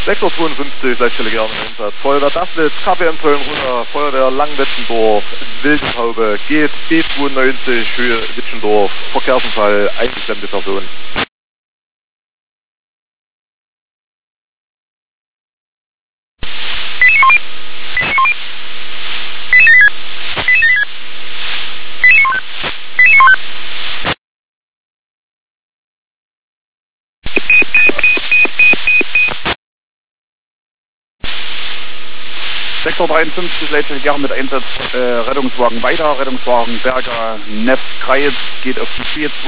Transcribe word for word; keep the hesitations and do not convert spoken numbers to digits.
Sektor zweiundfünfzig, Leitstelle gerne im Einsatz. Feuerwehr Dafnitz, K P M Köln runter, Feuerwehr Langwetzendorf, Wildenhaube, geht B zweiundneunzig, Höhe Witschendorf, Verkehrsunfall, eingeklemmte Person. Sektor dreiundfünfzig, Leitstelle gerne mit Einsatz, äh, Rettungswagen weiter, Rettungswagen Berger, Neff, Kreis, geht auf die B zwei.